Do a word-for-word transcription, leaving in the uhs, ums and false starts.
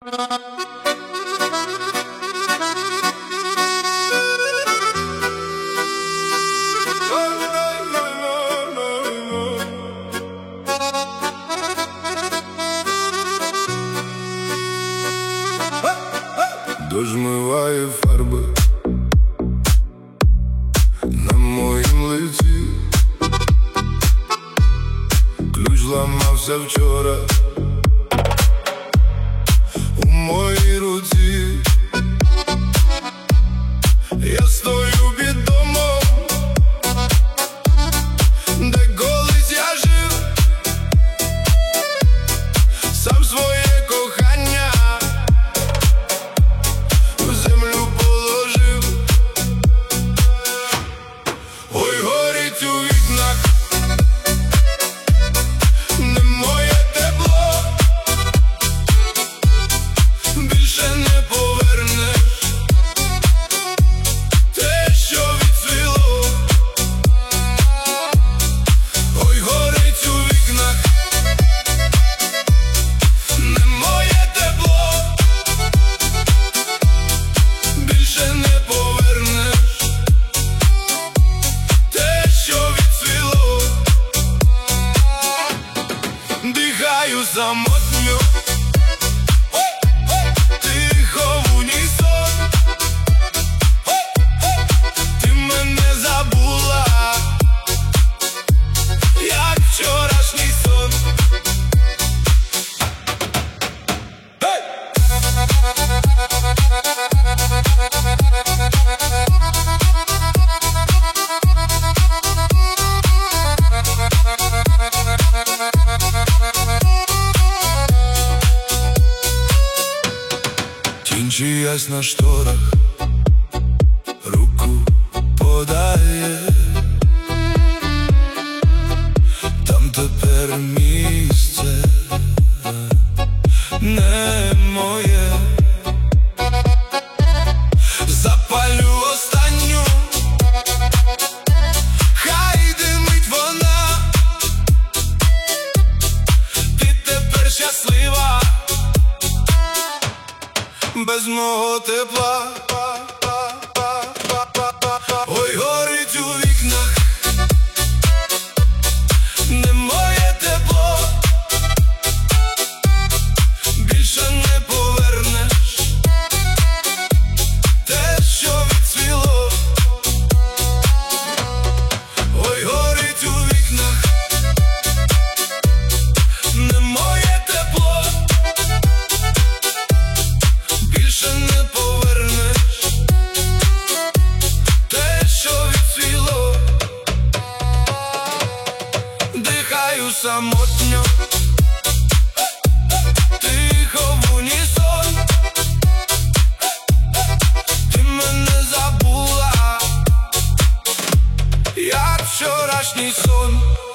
Дощ змиває фарби на моїм лиці. Ключ зламався вчора у моїй руці. Я стою під домом, де колись я жив, сам своє кохання в землю положив. Ой, горить у вікнах не моє тепло, більше не повернеш те, що відцвіло. Ой, горить у вікнах не моє тепло, більше не повернеш те, що відцвіло. Дихаю самотньо, тихо в унісон. Ти мене забула, як вчорашній сон. Тінь чиясь на шторах руку подає, там тепер місце не моє. Запалю останню, хай димить вона. Ти тепер щаслива без мого тепла. Ой, горить у вікнах не моє тепло, більше не повернеш те, що відцвіло. Ой, горить у вікнах не моє тепло, більше не повернеш те, що відцвіло. Дихаю самотньо, тихо в унісон. Ти мене забула, як вчорашній сон.